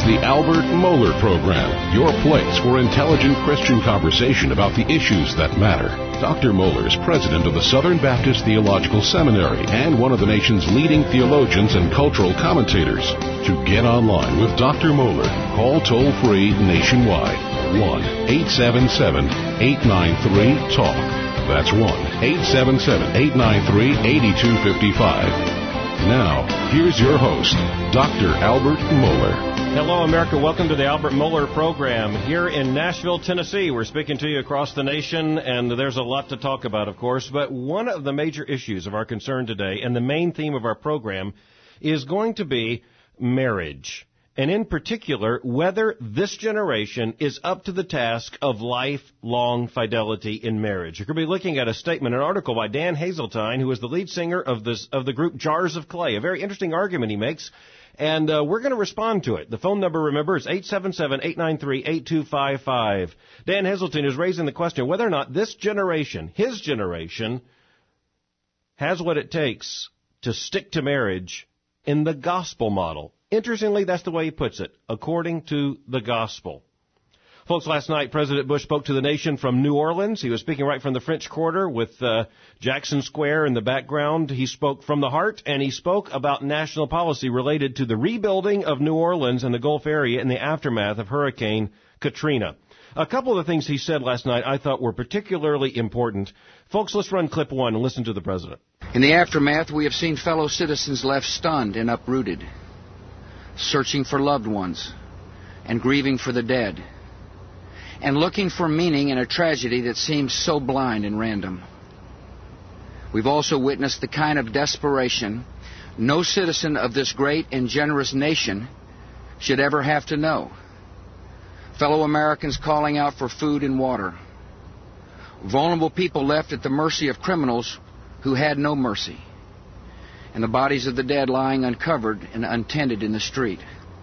the Albert Mohler Program, your place for intelligent Christian conversation about the issues that matter. Dr. Mohler is president of the Southern Baptist Theological Seminary and one of the nation's leading theologians and cultural commentators. To get online with Dr. Mohler, call toll-free nationwide, 1-877-893-TALK. That's 1-877-893-8255. Now, here's your host, Dr. Albert Mohler. Hello, America. Welcome to the Albert Mohler Program. Here in Nashville, Tennessee, we're speaking to you across the nation, and there's a lot to talk about, of course. But one of the major issues of our concern today, and the main theme of our program, is going to be marriage. And in particular, whether this generation is up to the task of lifelong fidelity in marriage. You're going to be looking at a statement, an article by Dan Hazeltine, who is the lead singer of the group Jars of Clay. A very interesting argument he makes, and we're going to respond to it. The phone number, remember, is 877-893-8255. Dan Hazeltine is raising the question whether or not this generation, his generation, has what it takes to stick to marriage in the gospel model. Interestingly, that's the way he puts it, according to the gospel. Folks, last night, President Bush spoke to the nation from New Orleans. He was speaking right from the French Quarter with Jackson Square in the background. He spoke from the heart, and he spoke about national policy related to the rebuilding of New Orleans and the Gulf area in the aftermath of Hurricane Katrina. A couple of the things he said last night I thought were particularly important. Folks, let's run clip one and listen to the president. In the aftermath, we have seen fellow citizens left stunned and uprooted, searching for loved ones and grieving for the dead, and looking for meaning in a tragedy that seems so blind and random. We've also witnessed the kind of desperation no citizen of this great and generous nation should ever have to know. Fellow Americans calling out for food and water. Vulnerable people left at the mercy of criminals who had no mercy. And the bodies of the dead lying uncovered and untended in the street.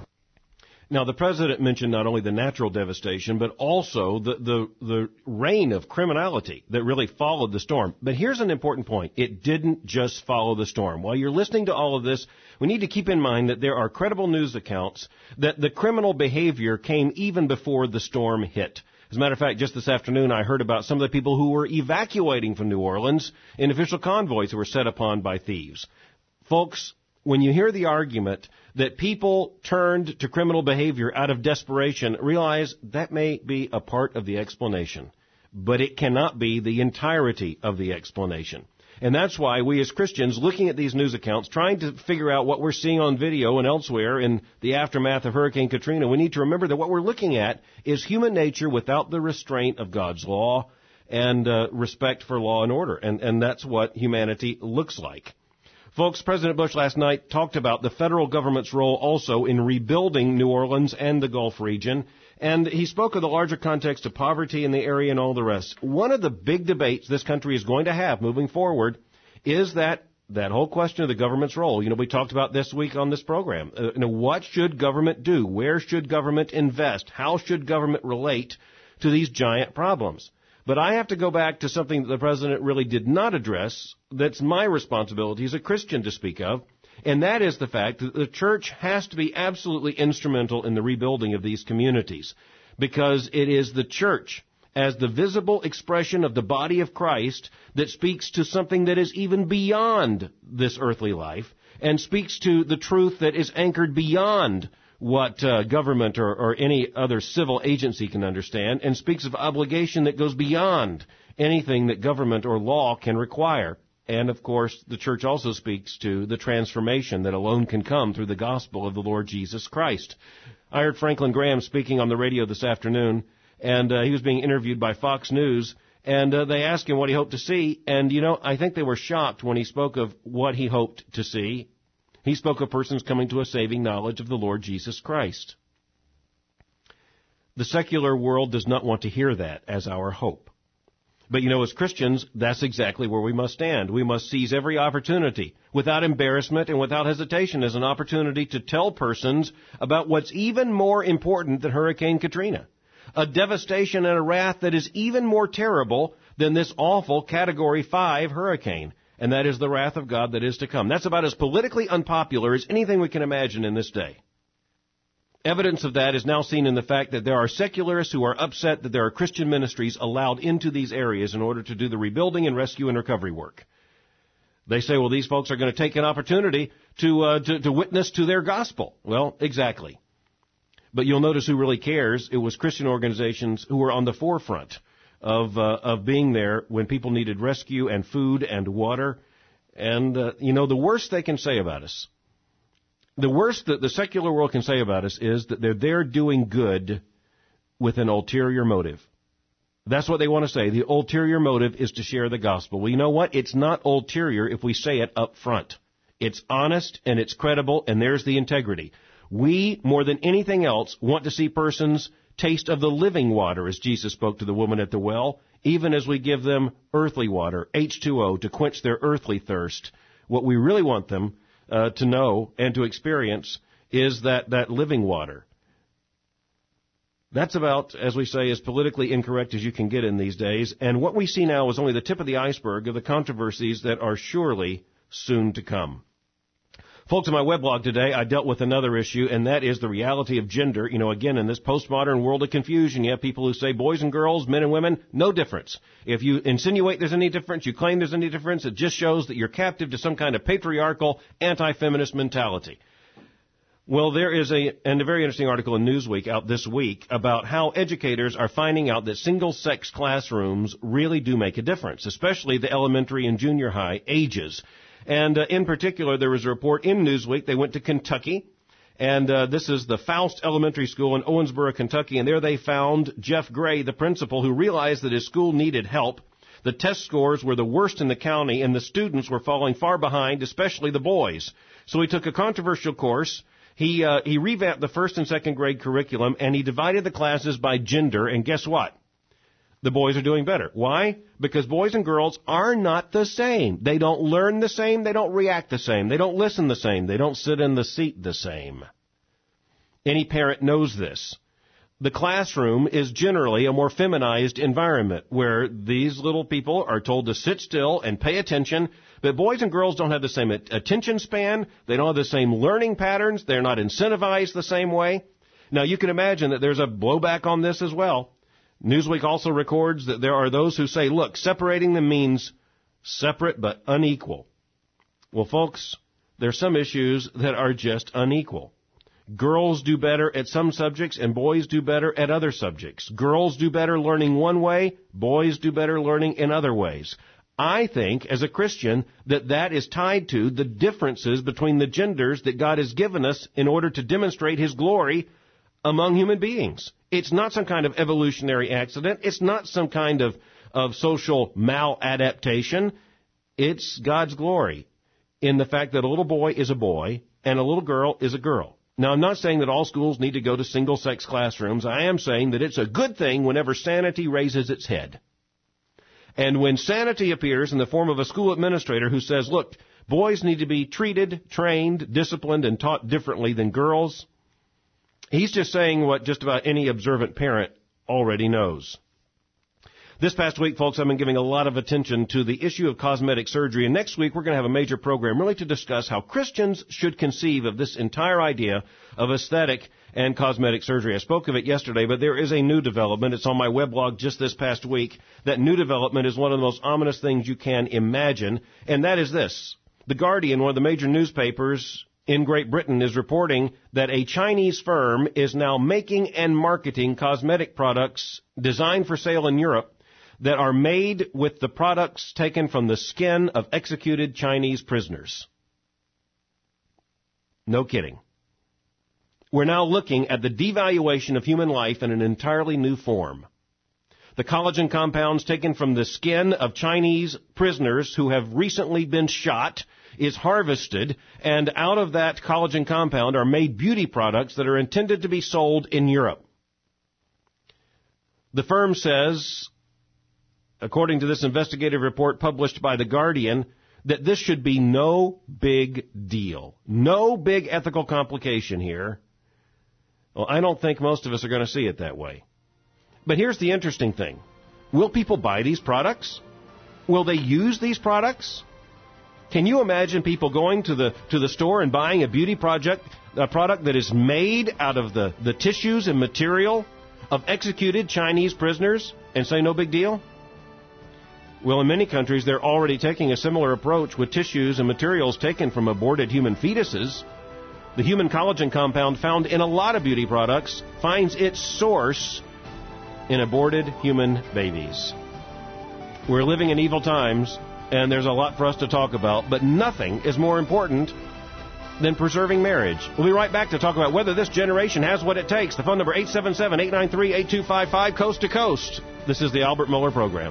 Now, the president mentioned not only the natural devastation, but also the reign of criminality that really followed the storm. But here's an important point. It didn't just follow the storm. While you're listening to all of this, we need to keep in mind that there are credible news accounts that the criminal behavior came even before the storm hit. As a matter of fact, just this afternoon, I heard about some of the people who were evacuating from New Orleans in official convoys who were set upon by thieves. Folks, when you hear the argument that people turned to criminal behavior out of desperation, realize that may be a part of the explanation, but it cannot be the entirety of the explanation. And that's why we as Christians, looking at these news accounts, trying to figure out what we're seeing on video and elsewhere in the aftermath of Hurricane Katrina, we need to remember that what we're looking at is human nature without the restraint of God's law and respect for law and order. And that's what humanity looks like. Folks, President Bush last night talked about the federal government's role also in rebuilding New Orleans and the Gulf region, and he spoke of the larger context of poverty in the area and all the rest. One of the big debates this country is going to have moving forward is that whole question of the government's role. You know, we talked about this week on this program. What should government do? Where should government invest? How should government relate to these giant problems? But I have to go back to something that the president really did not address that's my responsibility as a Christian to speak of, and that is the fact that the church has to be absolutely instrumental in the rebuilding of these communities, because it is the church, as the visible expression of the body of Christ, that speaks to something that is even beyond this earthly life, and speaks to the truth that is anchored beyond what government or any other civil agency can understand, and speaks of obligation that goes beyond anything that government or law can require. And, of course, the church also speaks to the transformation that alone can come through the gospel of the Lord Jesus Christ. I heard Franklin Graham speaking on the radio this afternoon, and he was being interviewed by Fox News, and they asked him what he hoped to see, and, I think they were shocked when he spoke of what he hoped to see. He spoke of persons coming to a saving knowledge of the Lord Jesus Christ. The secular world does not want to hear that as our hope. But as Christians, that's exactly where we must stand. We must seize every opportunity without embarrassment and without hesitation as an opportunity to tell persons about what's even more important than Hurricane Katrina. A devastation and a wrath that is even more terrible than this awful Category 5 hurricane. And that is the wrath of God that is to come. That's about as politically unpopular as anything we can imagine in this day. Evidence of that is now seen in the fact that there are secularists who are upset that there are Christian ministries allowed into these areas in order to do the rebuilding and rescue and recovery work. They say, well, these folks are going to take an opportunity to witness to their gospel. Well, exactly. But you'll notice who really cares. It was Christian organizations who were on the forefront of being there when people needed rescue and food and water. And, the worst they can say about us, the worst that the secular world can say about us is that they're there doing good with an ulterior motive. That's what they want to say. The ulterior motive is to share the gospel. Well, you know what? It's not ulterior if we say it up front. It's honest and it's credible, and there's the integrity. We, more than anything else, want to see persons taste of the living water, as Jesus spoke to the woman at the well, even as we give them earthly water, H2O, to quench their earthly thirst. What we really want them to know and to experience is that living water. That's about, as we say, as politically incorrect as you can get in these days. And what we see now is only the tip of the iceberg of the controversies that are surely soon to come. Folks, in my weblog today, I dealt with another issue, and that is the reality of gender. Again, in this postmodern world of confusion, you have people who say boys and girls, men and women, no difference. If you insinuate there's any difference, you claim there's any difference, it just shows that you're captive to some kind of patriarchal, anti-feminist mentality. Well, there is a very interesting article in Newsweek out this week about how educators are finding out that single-sex classrooms really do make a difference, especially the elementary and junior high ages. And in particular, there was a report in Newsweek. They went to Kentucky, and this is the Faust Elementary School in Owensboro, Kentucky, and there they found Jeff Gray, the principal, who realized that his school needed help. The test scores were the worst in the county, and the students were falling far behind, especially the boys. So he took a controversial course. He revamped the first and second grade curriculum, and he divided the classes by gender, and guess what? The boys are doing better. Why? Because boys and girls are not the same. They don't learn the same. They don't react the same. They don't listen the same. They don't sit in the seat the same. Any parent knows this. The classroom is generally a more feminized environment where these little people are told to sit still and pay attention, but boys and girls don't have the same attention span. They don't have the same learning patterns. They're not incentivized the same way. Now, you can imagine that there's a blowback on this as well. Newsweek also records that there are those who say, look, separating them means separate but unequal. Well, folks, there's some issues that are just unequal. Girls do better at some subjects and boys do better at other subjects. Girls do better learning one way, boys do better learning in other ways. I think, as a Christian, that is tied to the differences between the genders that God has given us in order to demonstrate His glory among human beings. It's not some kind of evolutionary accident. It's not some kind of social maladaptation. It's God's glory in the fact that a little boy is a boy and a little girl is a girl. Now, I'm not saying that all schools need to go to single-sex classrooms. I am saying that it's a good thing whenever sanity raises its head. And when sanity appears in the form of a school administrator who says, look, boys need to be treated, trained, disciplined, and taught differently than girls, he's just saying what just about any observant parent already knows. This past week, folks, I've been giving a lot of attention to the issue of cosmetic surgery, and next week we're going to have a major program really to discuss how Christians should conceive of this entire idea of aesthetic and cosmetic surgery. I spoke of it yesterday, but there is a new development. It's on my weblog just this past week. That new development is one of the most ominous things you can imagine, and that is this. The Guardian, one of the major newspapers in Great Britain, is reporting that a Chinese firm is now making and marketing cosmetic products designed for sale in Europe that are made with the products taken from the skin of executed Chinese prisoners. No kidding. We're now looking at the devaluation of human life in an entirely new form. The collagen compounds taken from the skin of Chinese prisoners who have recently been shot is harvested, and out of that collagen compound are made beauty products that are intended to be sold in Europe. The firm says, according to this investigative report published by The Guardian, that this should be no big deal. No big ethical complication here. Well, I don't think most of us are going to see it that way. But here's the interesting thing. Will people buy these products? Will they use these products? Can you imagine people going to the store and buying a product that is made out of the tissues and material of executed Chinese prisoners and say no big deal? Well, in many countries, they're already taking a similar approach with tissues and materials taken from aborted human fetuses. The human collagen compound found in a lot of beauty products finds its source in aborted human babies. We're living in evil times, and there's a lot for us to talk about, but nothing is more important than preserving marriage. We'll be right back to talk about whether this generation has what it takes. The phone number 877-893-8255, coast to coast. This is the Albert Mohler Program.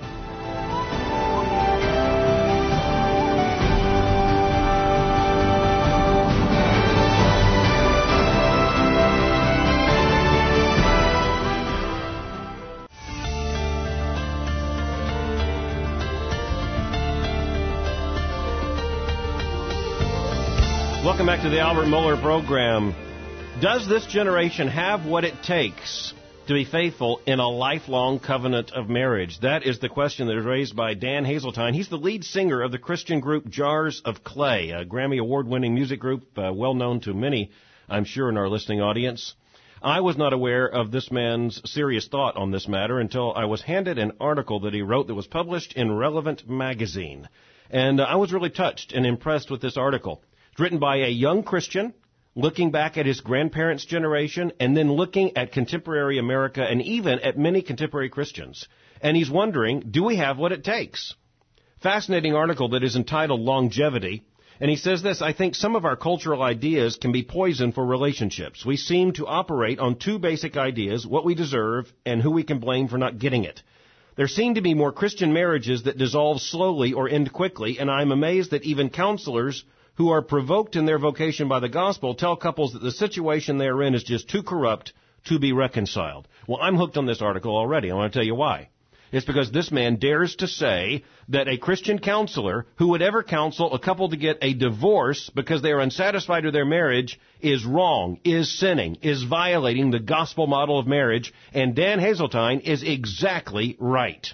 Welcome back to the Albert Mohler Program. Does this generation have what it takes to be faithful in a lifelong covenant of marriage? That is the question that is raised by Dan Hazeltine. He's the lead singer of the Christian group Jars of Clay, a Grammy Award-winning music group well known to many, I'm sure, in our listening audience. I was not aware of this man's serious thought on this matter until I was handed an article that he wrote that was published in Relevant magazine. And I was really touched and impressed with this article. It's written by a young Christian looking back at his grandparents' generation and then looking at contemporary America and even at many contemporary Christians. And he's wondering, do we have what it takes? Fascinating article that is entitled Longevity. And he says this: I think some of our cultural ideas can be poison for relationships. We seem to operate on two basic ideas, what we deserve and who we can blame for not getting it. There seem to be more Christian marriages that dissolve slowly or end quickly, and I'm amazed that even counselors who are provoked in their vocation by the gospel tell couples that the situation they are in is just too corrupt to be reconciled. Well, I'm hooked on this article already. I want to tell you why. It's because this man dares to say that a Christian counselor who would ever counsel a couple to get a divorce because they are unsatisfied with their marriage is wrong, is sinning, is violating the gospel model of marriage, and Dan Hazeltine is exactly right.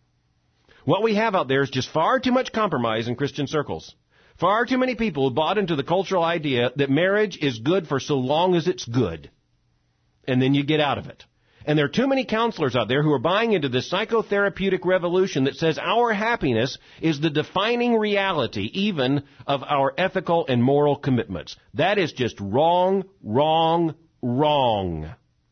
What we have out there is just far too much compromise in Christian circles. Far too many people who bought into the cultural idea that marriage is good for so long as it's good. And then you get out of it. And there are too many counselors out there who are buying into this psychotherapeutic revolution that says our happiness is the defining reality even of our ethical and moral commitments. That is just wrong, wrong, wrong.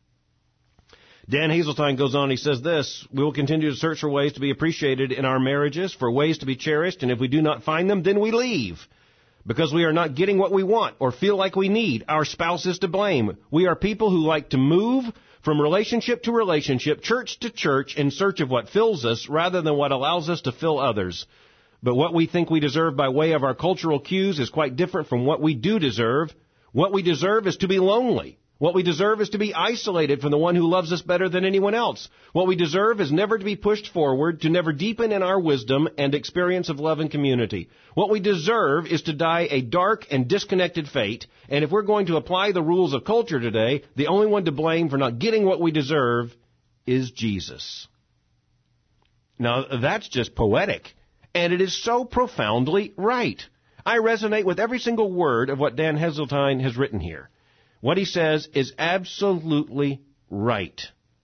Dan Hazeltine goes on, he says this: we will continue to search for ways to be appreciated in our marriages, for ways to be cherished, and if we do not find them, then we leave. Because we are not getting what we want or feel like we need, our spouse is to blame. We are people who like to move from relationship to relationship, church to church, in search of what fills us rather than what allows us to fill others. But what we think we deserve by way of our cultural cues is quite different from what we do deserve. What we deserve is to be lonely. What we deserve is to be isolated from the one who loves us better than anyone else. What we deserve is never to be pushed forward, to never deepen in our wisdom and experience of love and community. What we deserve is to die a dark and disconnected fate. And if we're going to apply the rules of culture today, the only one to blame for not getting what we deserve is Jesus. Now, that's just poetic. And it is so profoundly right. I resonate with every single word of what Dan Hazeltine has written here. What he says is absolutely right.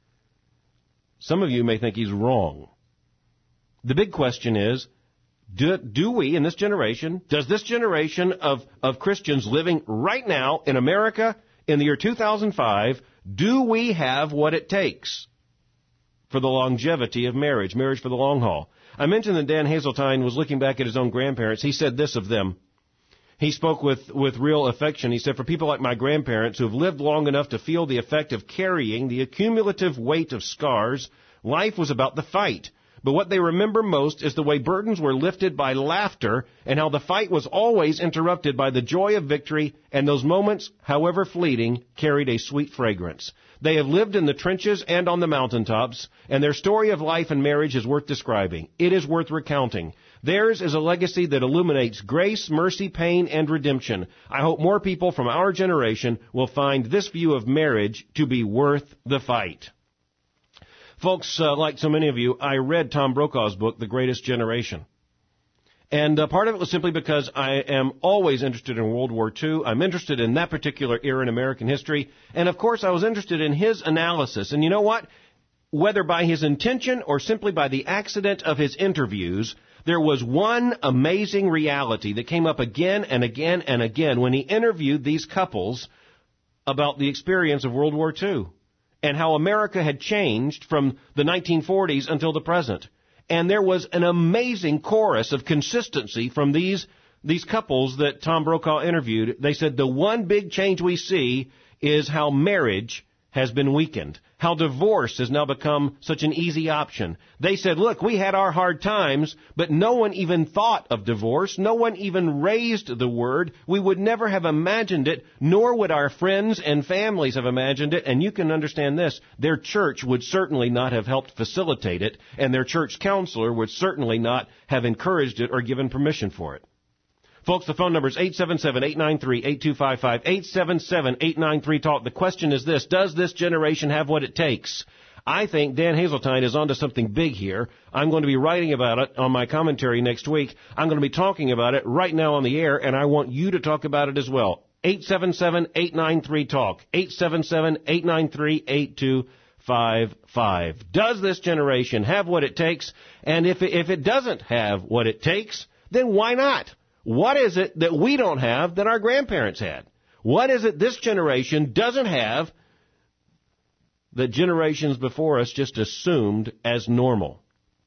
Some of you may think he's wrong. The big question is, do we in this generation, does this generation of Christians living right now in America in the year 2005, do we have what it takes for the longevity of marriage for the long haul? I mentioned that Dan Hazeltine was looking back at his own grandparents. He said this of them. He spoke with real affection. He said, for people like my grandparents who have lived long enough to feel the effect of carrying the accumulative weight of scars, life was about the fight. But what they remember most is the way burdens were lifted by laughter and how the fight was always interrupted by the joy of victory, and those moments, however fleeting, carried a sweet fragrance. They have lived in the trenches and on the mountaintops, and their story of life and marriage is worth describing. It is worth recounting. Theirs is a legacy that illuminates grace, mercy, pain, and redemption. I hope more people from our generation will find this view of marriage to be worth the fight. Folks, like so many of you, I read Tom Brokaw's book, The Greatest Generation. And part of it was simply because I am always interested in World War II. I'm interested in that particular era in American history. And, of course, I was interested in his analysis. And you know what? Whether by his intention or simply by the accident of his interviews, there was one amazing reality that came up again and again and again when he interviewed these couples about the experience of World War II and how America had changed from the 1940s until the present. And there was an amazing chorus of consistency from these couples that Tom Brokaw interviewed. They said the one big change we see is how marriage has been weakened, how divorce has now become such an easy option. They said, look, we had our hard times, but no one even thought of divorce. No one even raised the word. We would never have imagined it, nor would our friends and families have imagined it. And you can understand this. Their church would certainly not have helped facilitate it, and their church counselor would certainly not have encouraged it or given permission for it. Folks, the phone number is 877-893-8255, 877-893-TALK. The question is this: does this generation have what it takes? I think Dan Hazeltine is onto something big here. I'm going to be writing about it on my commentary next week. I'm going to be talking about it right now on the air, and I want you to talk about it as well. 877-893-TALK, 877-893-8255. Does this generation have what it takes? And if it doesn't have what it takes, then why not? What is it that we don't have that our grandparents had? What is it this generation doesn't have that generations before us just assumed as normal?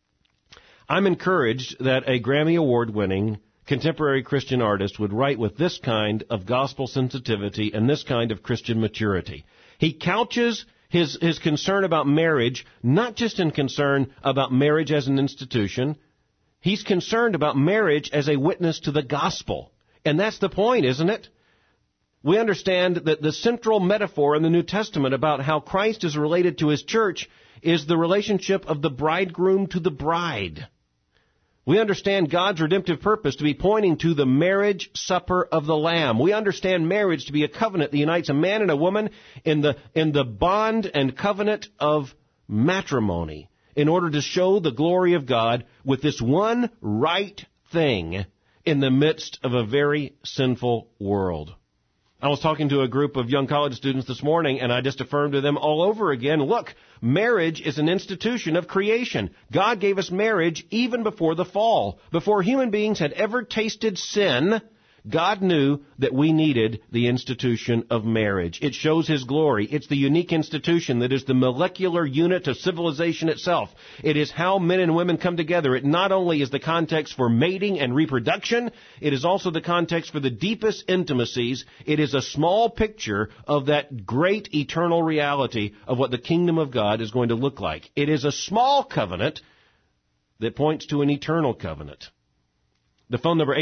I'm encouraged that a Grammy Award-winning contemporary Christian artist would write with this kind of gospel sensitivity and this kind of Christian maturity. He couches his concern about marriage not just in concern about marriage as an institution. He's concerned about marriage as a witness to the gospel. And that's the point, isn't it? We understand that the central metaphor in the New Testament about how Christ is related to his church is the relationship of the bridegroom to the bride. We understand God's redemptive purpose to be pointing to the marriage supper of the Lamb. We understand marriage to be a covenant that unites a man and a woman in the bond and covenant of matrimony, in order to show the glory of God with this one right thing in the midst of a very sinful world. I was talking to a group of young college students this morning, and I just affirmed to them all over again, look, marriage is an institution of creation. God gave us marriage even before the fall. Before human beings had ever tasted sin, God knew that we needed the institution of marriage. It shows his glory. It's the unique institution that is the molecular unit of civilization itself. It is how men and women come together. It not only is the context for mating and reproduction, it is also the context for the deepest intimacies. It is a small picture of that great eternal reality of what the kingdom of God is going to look like. It is a small covenant that points to an eternal covenant. The phone number,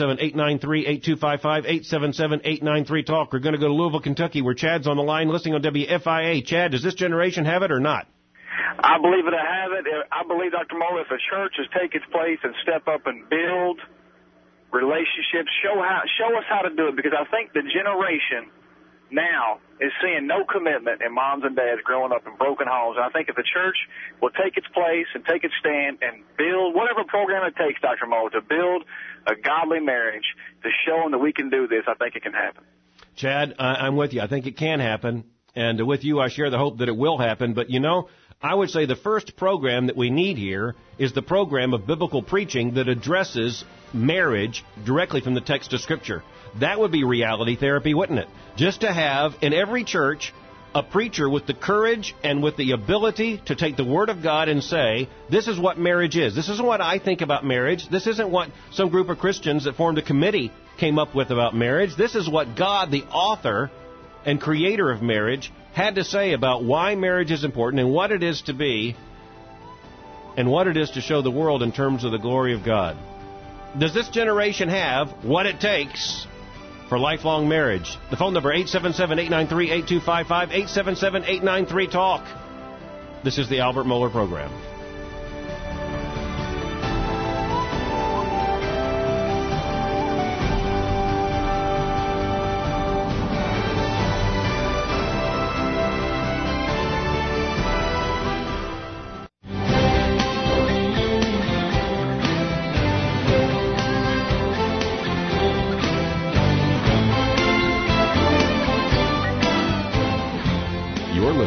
877-893-8255, 877-893-TALK. We're going to go to Louisville, Kentucky, where Chad's on the line listening on WFIA. Chad, does this generation have it or not? I believe it. I have it. I believe, Dr. Moeller, if a church has take its place and step up and build relationships, show us how to do it, because I think the generation now is seeing no commitment in moms and dads growing up in broken homes. And I think if the church will take its place and take its stand and build whatever program it takes, Dr. Moeller, to build a godly marriage, to show them that we can do this, I think it can happen. Chad, I'm with you. I think it can happen. And with you, I share the hope that it will happen. But, you know, I would say the first program that we need here is the program of biblical preaching that addresses marriage directly from the text of Scripture. That would be reality therapy, wouldn't it? Just to have in every church a preacher with the courage and with the ability to take the Word of God and say, this is what marriage is. This isn't what I think about marriage. This isn't what some group of Christians that formed a committee came up with about marriage. This is what God, the author and creator of marriage, had to say about why marriage is important and what it is to be and what it is to show the world in terms of the glory of God. Does this generation have what it takes for lifelong marriage? The phone number, 877-893-8255, 877-893-TALK. This is the Albert Mohler Program.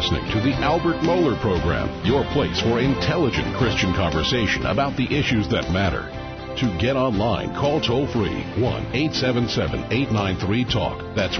listening to the Albert Mohler Program, your place for intelligent Christian conversation about the issues that matter. To get online, call toll-free 1-877-893-TALK. That's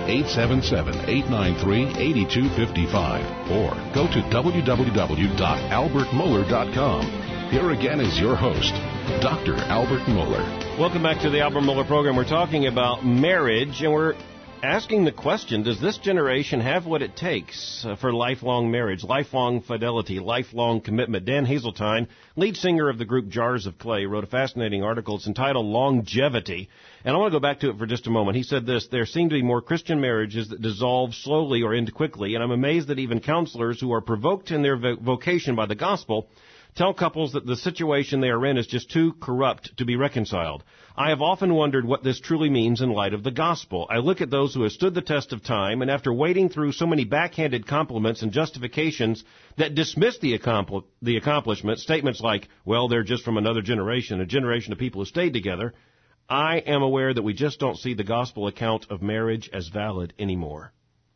1-877-893-8255. Or go to www.albertmohler.com. Here again is your host, Dr. Albert Mohler. Welcome back to the Albert Mohler Program. We're talking about marriage, and we're asking the question, does this generation have what it takes for lifelong marriage, lifelong fidelity, lifelong commitment? Dan Hazeltine, lead singer of the group Jars of Clay, wrote a fascinating article. It's entitled Longevity. And I want to go back to it for just a moment. He said this: there seem to be more Christian marriages that dissolve slowly or end quickly, and I'm amazed that even counselors who are provoked in their vocation by the gospel tell couples that the situation they are in is just too corrupt to be reconciled. I have often wondered what this truly means in light of the gospel. I look at those who have stood the test of time, and after wading through so many backhanded compliments and justifications that dismiss the accomplishment, statements like, well, they're just from another generation, a generation of people who stayed together, I am aware that we just don't see the gospel account of marriage as valid anymore.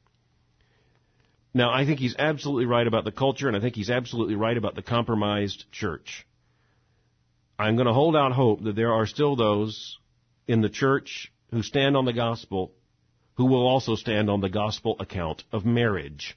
Now, I think he's absolutely right about the culture, and I think he's absolutely right about the compromised church. I'm going to hold out hope that there are still those in the church who stand on the gospel who will also stand on the gospel account of marriage.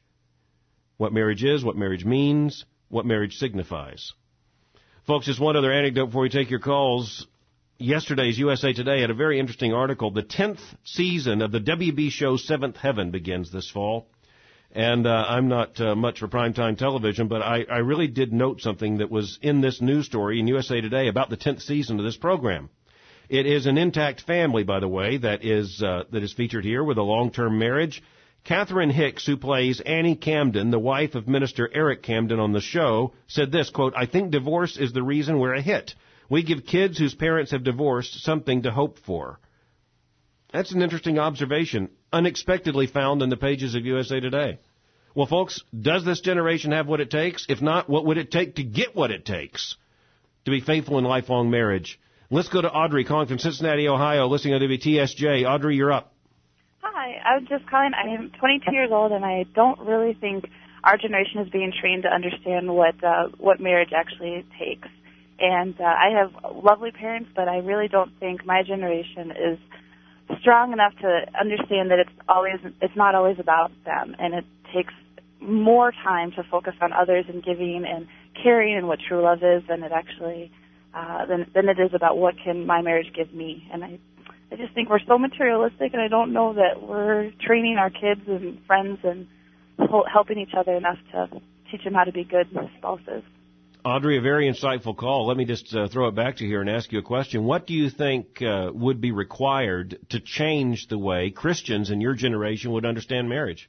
What marriage is, what marriage means, what marriage signifies. Folks, just one other anecdote before we take your calls. Yesterday's USA Today had a very interesting article. The 10th season of the WB show Seventh Heaven begins this fall. And I'm not much for primetime television, but I really did note something that was in this news story in USA Today about the 10th season of this program. It is an intact family, by the way, that is featured here with a long-term marriage. Catherine Hicks, who plays Annie Camden, the wife of Minister Eric Camden on the show, said this, quote, I think divorce is the reason we're a hit. We give kids whose parents have divorced something to hope for. That's an interesting observation, unexpectedly found in the pages of USA Today. Well, folks, does this generation have what it takes? If not, what would it take to get what it takes to be faithful in lifelong marriage? Let's go to Audrey, calling from Cincinnati, Ohio, listening on WTSJ. Audrey, you're up. Hi, I was just calling. I am 22 years old, and I don't really think our generation is being trained to understand what marriage actually takes. And I have lovely parents, but I really don't think my generation is strong enough to understand that it's not always about them, and it takes more time to focus on others and giving and caring and what true love is than it actually than it is about what can my marriage give me. And I just think we're so materialistic, and I don't know that we're training our kids and friends and helping each other enough to teach them how to be good spouses. Audrey, a very insightful call. Let me just throw it back to you here and ask you a question. What do you think would be required to change the way Christians in your generation would understand marriage?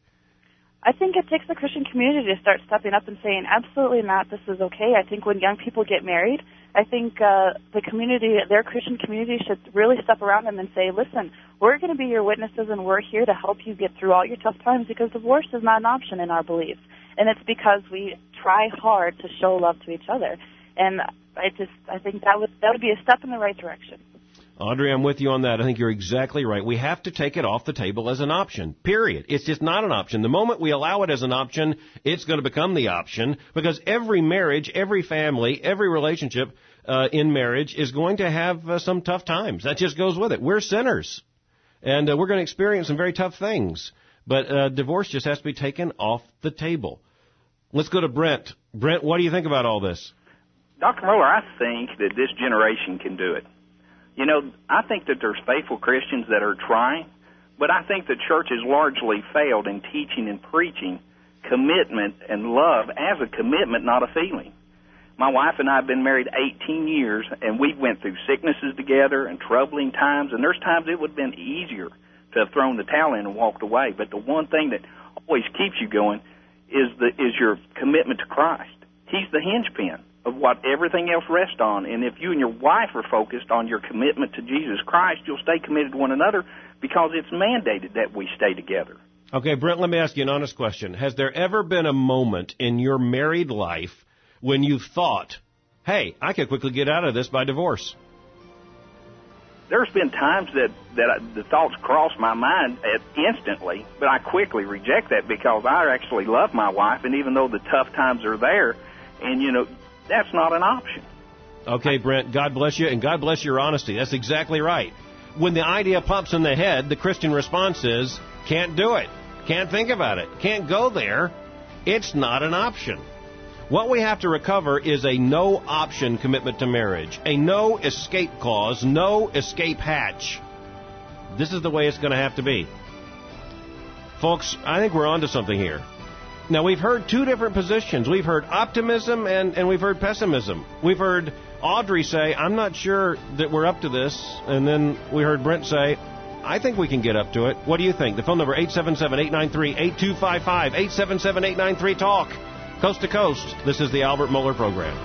I think it takes the Christian community to start stepping up and saying, absolutely not, this is okay. I think when young people get married, I think the community, their Christian community, should really step around them and say, listen, we're going to be your witnesses, and we're here to help you get through all your tough times, because divorce is not an option in our beliefs. And it's because we try hard to show love to each other. And I think that would be a step in the right direction. Audrey, I'm with you on that. I think you're exactly right. We have to take it off the table as an option, period. It's just not an option. The moment we allow it as an option, it's going to become the option, because every marriage, every family, every relationship in marriage is going to have some tough times. That just goes with it. We're sinners, and we're going to experience some very tough things. But divorce just has to be taken off the table. Let's go to Brent. Brent, what do you think about all this? Dr. Mohler, I think that this generation can do it. You know, I think that there's faithful Christians that are trying, but I think the church has largely failed in teaching and preaching commitment and love as a commitment, not a feeling. My wife and I have been married 18 years, and we went through sicknesses together and troubling times, and there's times it would have been easier to have thrown the towel in and walked away. But the one thing that always keeps you going is your commitment to Christ. He's the linchpin of what everything else rests on. And if you and your wife are focused on your commitment to Jesus Christ, you'll stay committed to one another, because it's mandated that we stay together. Okay, Brent, let me ask you an honest question. Has there ever been a moment in your married life when you thought, hey, I could quickly get out of this by divorce? there's been times that the thoughts cross my mind instantly, but I quickly reject that because I actually love my wife, and even though the tough times are there, and, that's not an option. Okay, Brent, God bless you, and God bless your honesty. That's exactly right. When the idea pops in the head, the Christian response is, can't do it, can't think about it, can't go there. It's not an option. What we have to recover is a no-option commitment to marriage, a no-escape clause, no escape hatch. This is the way it's going to have to be. Folks, I think we're onto something here. Now, we've heard two different positions. We've heard optimism and we've heard pessimism. We've heard Audrey say, I'm not sure that we're up to this. And then we heard Brent say, I think we can get up to it. What do you think? The phone number, 877-893-8255, 877-893-TALK. Coast to coast, this is the Albert Mohler Program.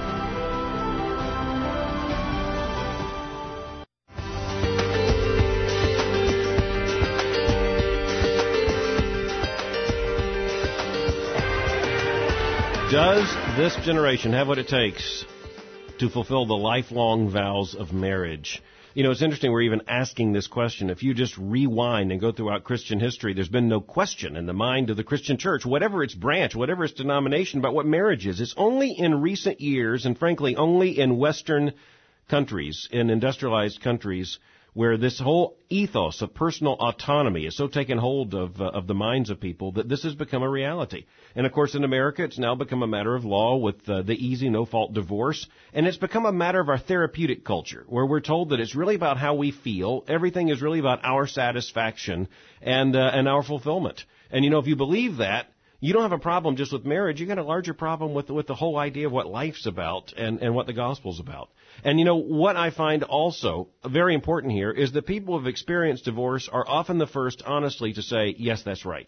Does this generation have what it takes to fulfill the lifelong vows of marriage? It's interesting we're even asking this question. If you just rewind and go throughout Christian history, there's been no question in the mind of the Christian church, whatever its branch, whatever its denomination, about what marriage is. It's only in recent years, and frankly, only in Western countries, in industrialized countries, where this whole ethos of personal autonomy is so taken hold of the minds of people that this has become a reality. And, of course, in America, it's now become a matter of law with the easy, no-fault divorce. And it's become a matter of our therapeutic culture, where we're told that it's really about how we feel. Everything is really about our satisfaction and our fulfillment. And, if you believe that, you don't have a problem just with marriage. You got a larger problem with the whole idea of what life's about and what the gospel's about. And what I find also very important here is that people who have experienced divorce are often the first, honestly, to say, yes, that's right.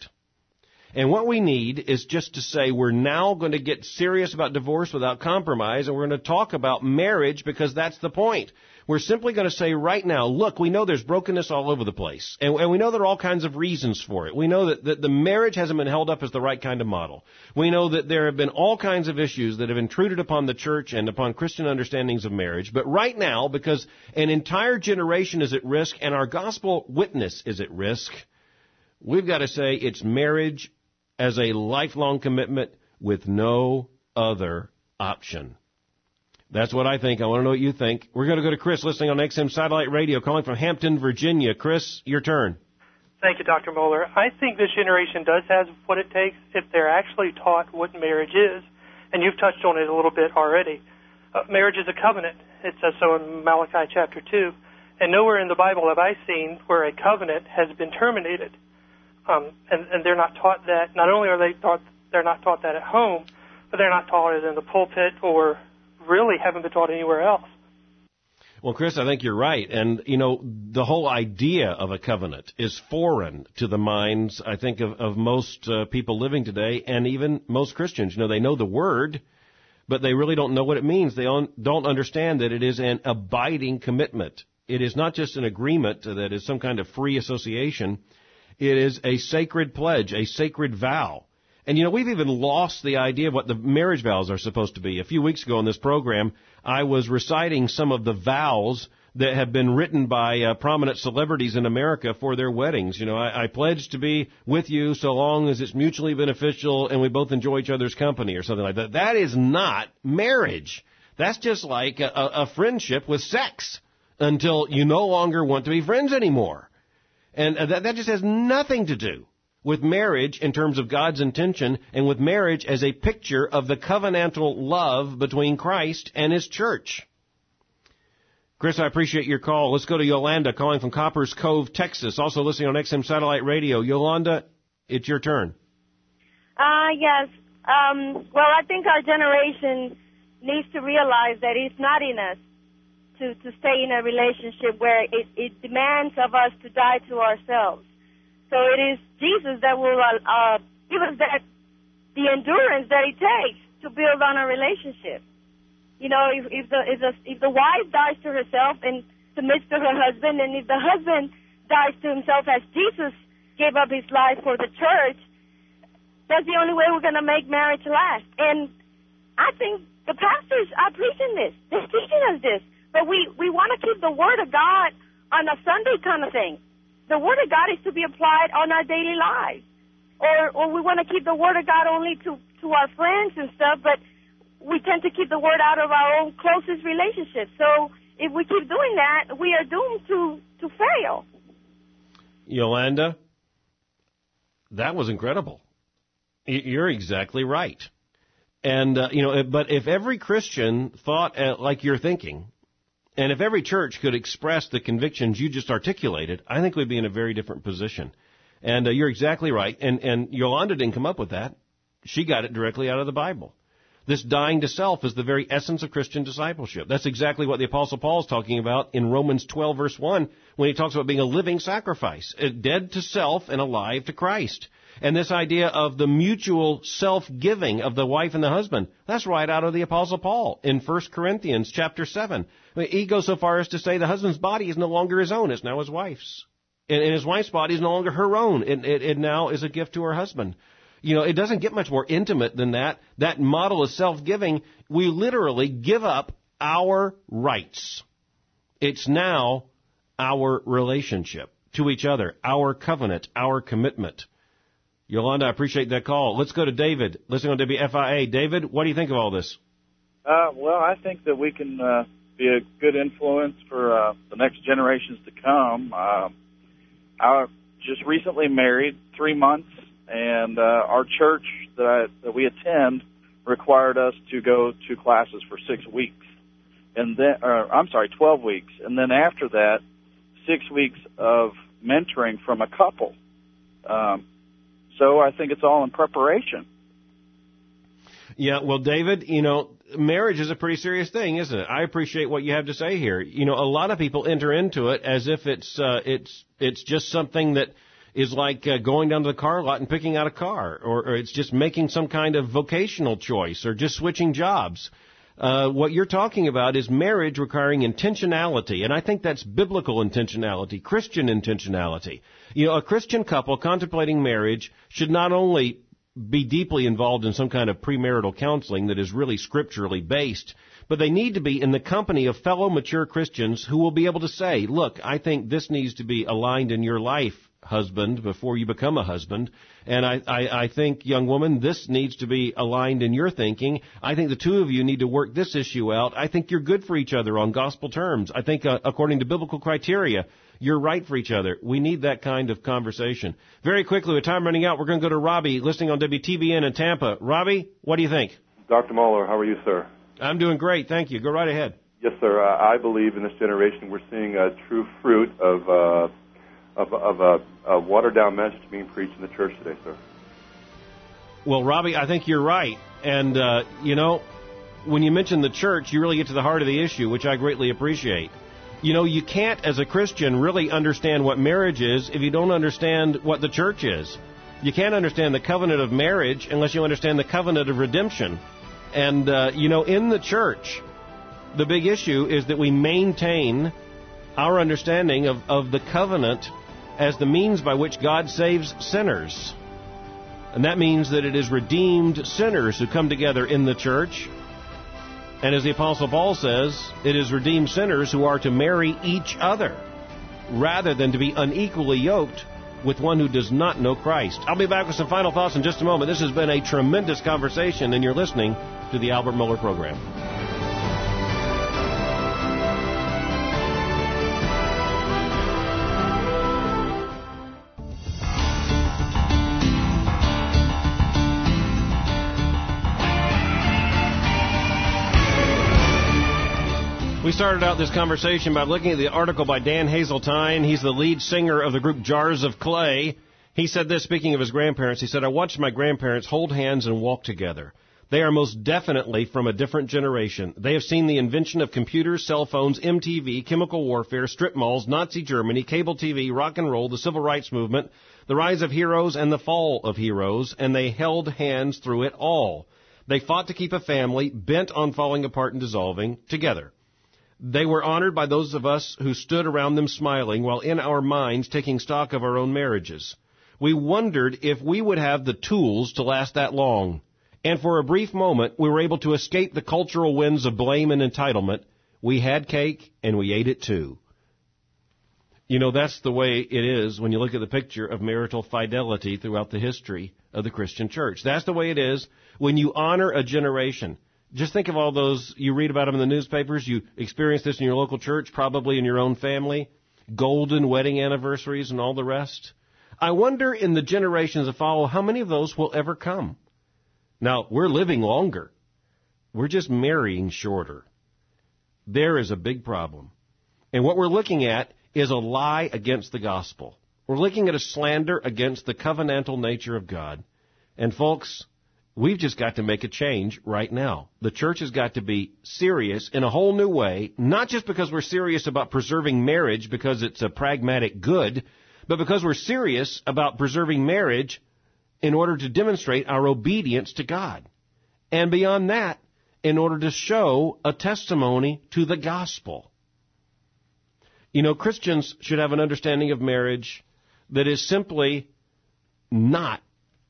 And what we need is just to say we're now going to get serious about divorce without compromise, and we're going to talk about marriage because that's the point. We're simply going to say right now, look, we know there's brokenness all over the place, and we know there are all kinds of reasons for it. We know that the marriage hasn't been held up as the right kind of model. We know that there have been all kinds of issues that have intruded upon the church and upon Christian understandings of marriage. But right now, because an entire generation is at risk and our gospel witness is at risk, we've got to say it's marriage as a lifelong commitment with no other option. That's what I think. I want to know what you think. We're going to go to Chris, listening on XM Satellite Radio, calling from Hampton, Virginia. Chris, your turn. Thank you, Dr. Mohler. I think this generation does have what it takes if they're actually taught what marriage is. And you've touched on it a little bit already. Marriage is a covenant. It says so in Malachi chapter 2. And nowhere in the Bible have I seen where a covenant has been terminated. And they're not taught that. Not only are they're not taught that at home, but they're not taught it in the pulpit or really haven't been taught anywhere else. Well, Chris, I think you're right. And, the whole idea of a covenant is foreign to the minds, I think, of most people living today, and even most Christians. They know the word, but they really don't know what it means. They don't understand that it is an abiding commitment. It is not just an agreement that is some kind of free association. It is a sacred pledge, a sacred vow. And, we've even lost the idea of what the marriage vows are supposed to be. A few weeks ago on this program, I was reciting some of the vows that have been written by prominent celebrities in America for their weddings. I pledge to be with you so long as it's mutually beneficial and we both enjoy each other's company or something like that. That is not marriage. That's just like a friendship with sex until you no longer want to be friends anymore. And that just has nothing to do with marriage in terms of God's intention, and with marriage as a picture of the covenantal love between Christ and His church. Chris, I appreciate your call. Let's go to Yolanda, calling from Coppers Cove, Texas, also listening on XM Satellite Radio. Yolanda, it's your turn. Yes. Well, I think our generation needs to realize that it's not in us to stay in a relationship where it demands of us to die to ourselves. So it is Jesus that will give us the endurance that it takes to build on a relationship. If the wife dies to herself and submits to her husband, and if the husband dies to himself as Jesus gave up his life for the church, that's the only way we're going to make marriage last. And I think the pastors are preaching this. They're teaching us this. But we want to keep the Word of God on a Sunday kind of thing. The Word of God is to be applied on our daily lives. Or we want to keep the Word of God only to our friends and stuff, but we tend to keep the Word out of our own closest relationships. So if we keep doing that, we are doomed to fail. Yolanda, that was incredible. You're exactly right. And, but if every Christian thought like you're thinking, and if every church could express the convictions you just articulated, I think we'd be in a very different position. And you're exactly right. And Yolanda didn't come up with that. She got it directly out of the Bible. This dying to self is the very essence of Christian discipleship. That's exactly what the Apostle Paul is talking about in Romans 12, verse 1, when he talks about being a living sacrifice, dead to self and alive to Christ. And this idea of the mutual self-giving of the wife and the husband, that's right out of the Apostle Paul in 1 Corinthians chapter 7. He goes so far as to say the husband's body is no longer his own, it's now his wife's. And his wife's body is no longer her own. It now is a gift to her husband. It doesn't get much more intimate than that. That model of self-giving, we literally give up our rights. It's now our relationship to each other, our covenant, our commitment. Yolanda, I appreciate that call. Let's go to David, listening on WFIA. David, what do you think of all this? Well, I think that we can be a good influence for the next generations to come. I just recently married, 3 months, and our church that we attend required us to go to classes for 6 weeks, and then 12 weeks, and then after that, 6 weeks of mentoring from a couple. So I think it's all in preparation. Yeah, well, David, marriage is a pretty serious thing, isn't it? I appreciate what you have to say here. A lot of people enter into it as if it's just something that is like going down to the car lot and picking out a car, or it's just making some kind of vocational choice, or just switching jobs. What you're talking about is marriage requiring intentionality, and I think that's biblical intentionality, Christian intentionality. A Christian couple contemplating marriage should not only be deeply involved in some kind of premarital counseling that is really scripturally based, but they need to be in the company of fellow mature Christians who will be able to say, look, I think this needs to be aligned in your life, husband, before you become a husband. And I think, young woman, this needs to be aligned in your thinking. I think the two of you need to work this issue out. I think you're good for each other on gospel terms. I think according to biblical criteria, you're right for each other. We need that kind of conversation. Very quickly, with time running out, we're going to go to Robbie, listening on WTBN in Tampa. Robbie, what do you think? Dr. Moeller, how are you, sir? I'm doing great, thank you. Go right ahead. Yes, sir. I believe in this generation we're seeing a true fruit of a watered-down message being preached in the church today, sir. Well, Robbie, I think you're right. And, when you mention the church, you really get to the heart of the issue, which I greatly appreciate. You can't, as a Christian, really understand what marriage is if you don't understand what the church is. You can't understand the covenant of marriage unless you understand the covenant of redemption. And, in the church, the big issue is that we maintain our understanding of the covenant as the means by which God saves sinners. And that means that it is redeemed sinners who come together in the church. And as the Apostle Paul says, it is redeemed sinners who are to marry each other, rather than to be unequally yoked with one who does not know Christ. I'll be back with some final thoughts in just a moment. This has been a tremendous conversation, and you're listening to the Albert Mohler Program. We started out this conversation by looking at the article by Dan Hazeltine. He's the lead singer of the group Jars of Clay. He said this, speaking of his grandparents. He said, I watched my grandparents hold hands and walk together. They are most definitely from a different generation. They have seen the invention of computers, cell phones, MTV, chemical warfare, strip malls, Nazi Germany, cable TV, rock and roll, the civil rights movement, the rise of heroes and the fall of heroes, and they held hands through it all. They fought to keep a family bent on falling apart and dissolving together. They were honored by those of us who stood around them smiling while in our minds taking stock of our own marriages. We wondered if we would have the tools to last that long. And for a brief moment, we were able to escape the cultural winds of blame and entitlement. We had cake, and we ate it too. You know, that's the way it is when you look at the picture of marital fidelity throughout the history of the Christian church. That's the way it is when you honor a generation. Just think of all those, you read about them in the newspapers, you experience this in your local church, probably in your own family, golden wedding anniversaries and all the rest. I wonder in the generations that follow, how many of those will ever come? Now, we're living longer. We're just marrying shorter. There is a big problem. And what we're looking at is a lie against the gospel. We're looking at a slander against the covenantal nature of God. And folks, we've just got to make a change right now. The church has got to be serious in a whole new way, not just because we're serious about preserving marriage because it's a pragmatic good, but because we're serious about preserving marriage in order to demonstrate our obedience to God. And beyond that, in order to show a testimony to the gospel. You know, Christians should have an understanding of marriage that is simply not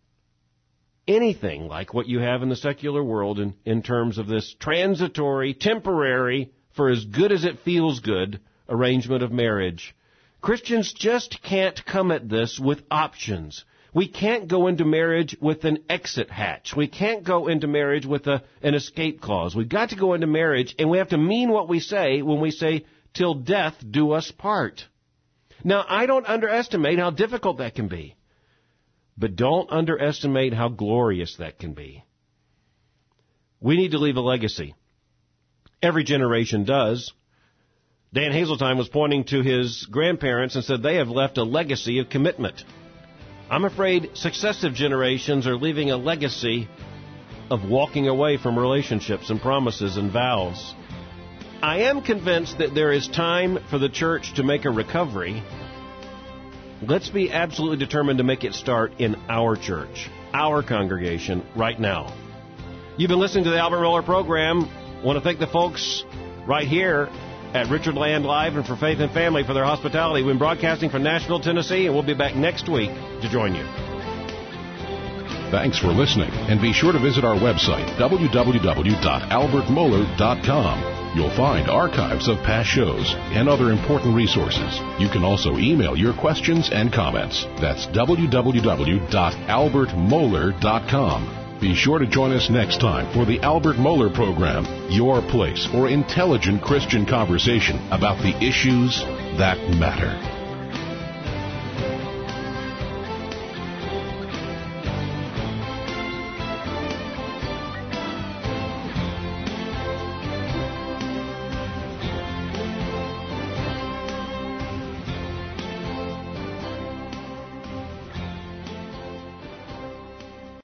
anything like what you have in the secular world in terms of this transitory, temporary, for as good as it feels good arrangement of marriage. Christians just can't come at this with options. We can't go into marriage with an exit hatch. We can't go into marriage with an escape clause. We've got to go into marriage, and we have to mean what we say when we say, till death do us part. Now, I don't underestimate how difficult that can be. But don't underestimate how glorious that can be. We need to leave a legacy. Every generation does. Dan Hazeltine was pointing to his grandparents and said they have left a legacy of commitment. I'm afraid successive generations are leaving a legacy of walking away from relationships and promises and vows. I am convinced that there is time for the church to make a recovery. Let's be absolutely determined to make it start in our church, our congregation, right now. You've been listening to the Albert Mohler program. I want to thank the folks right here at Richard Land Live and for Faith and Family for their hospitality. We've been broadcasting from Nashville, Tennessee, and we'll be back next week to join you. Thanks for listening, and be sure to visit our website, www.albertmohler.com. You'll find archives of past shows and other important resources. You can also email your questions and comments. That's www.albertmohler.com. Be sure to join us next time for the Albert Mohler Program, your place for intelligent Christian conversation about the issues that matter.